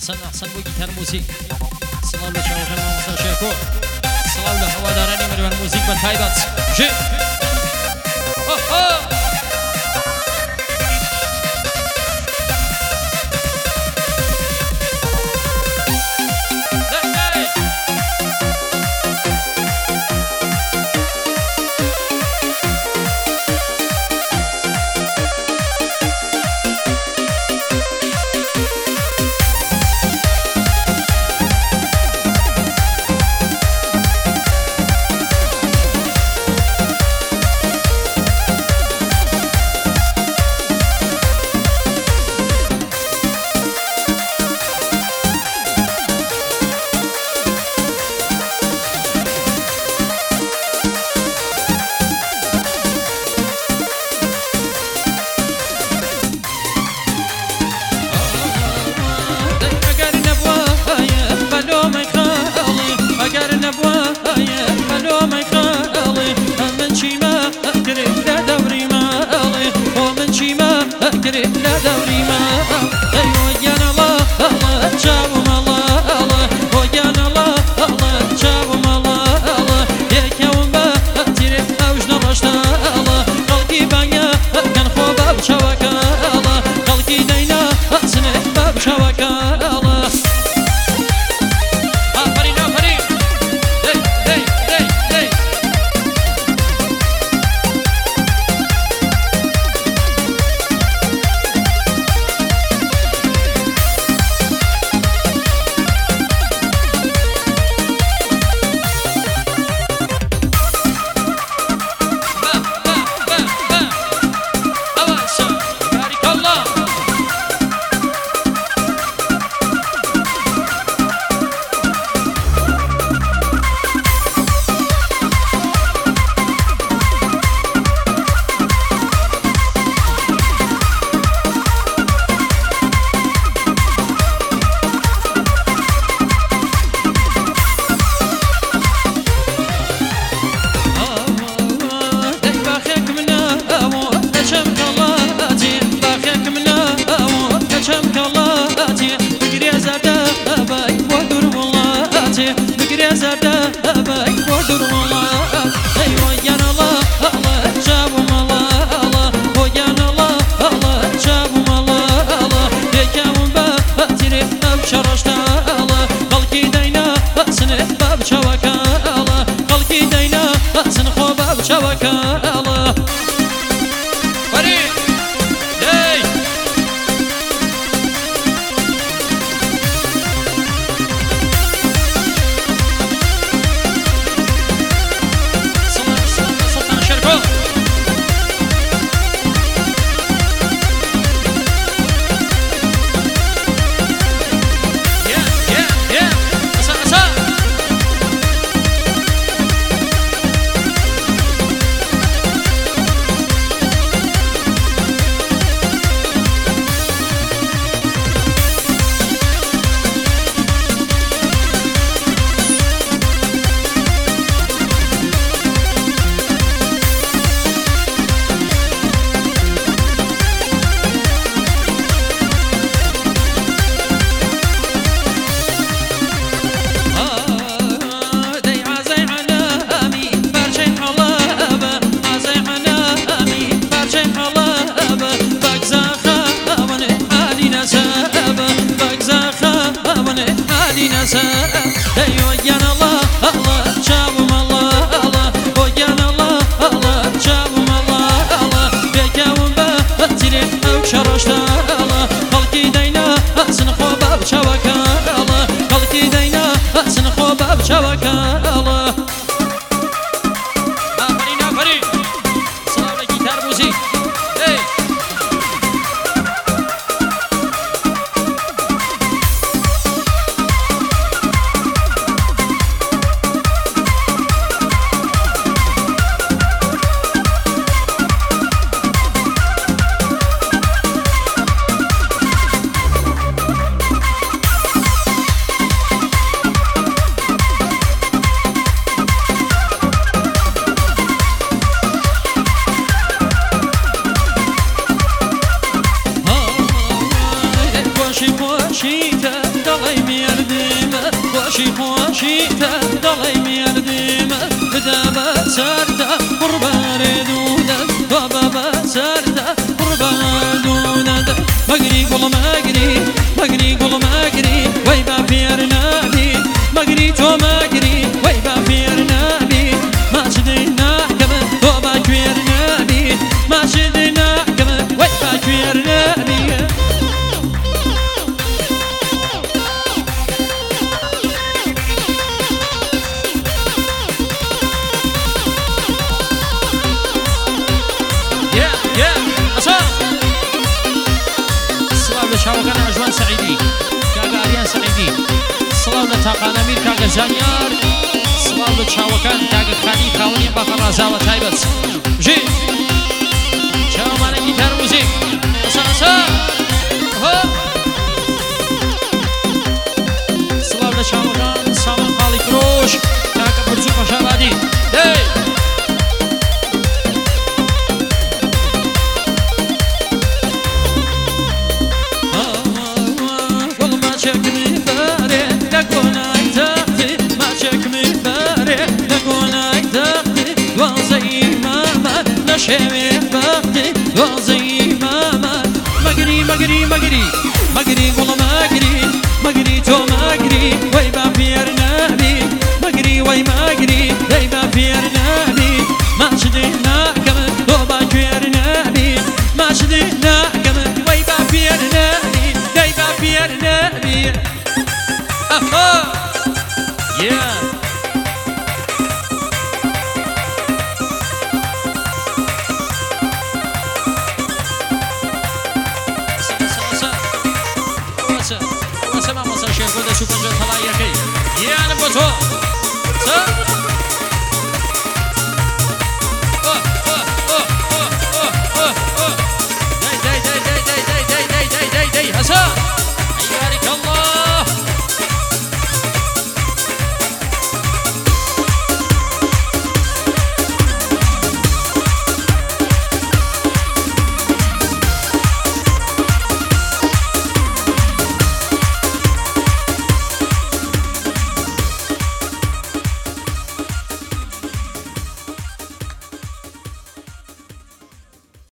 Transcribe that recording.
أحسن بو جيتار موسيقى سلام لشاوخنا ومسا شيكو سلام لهواداراني مروان موسيقى بتايبات جي خوشی خوشی دلی میردیم بدم سرد قربان دودن بابا سرد قربان دودن مگری گل مگری گل مگری وای با پیر نبی مگری تو مگری وای با پیر نبی ماشدی نکم تو با پیر نبی ماشدی نکم وای با پیر نبی شاوكان عجوان سعيدي كاغا أريان سعيدي صلاة لتاقان أمير كاغا زانيار صلاة لشاوكان كاغا خالي خاوني باقا رازاوة تايبت جي شاو مانا جيتار موزيك أسا أسا صلاة لشاوكان سامن خالي كروش كاغا برزو خشابادي دي شوي بختي وزي ماما مجري مجري مجري مجري والله مجري مجري تو مجري وي ما بير نبي مجري وي مجري وي ما بير نبي ما شدينا كم تو بير نبي ما شدينا كم وي ما بير نبي وي ما بير نبي اها yeah شوف الجو طلع يا اخي يا انا بوتو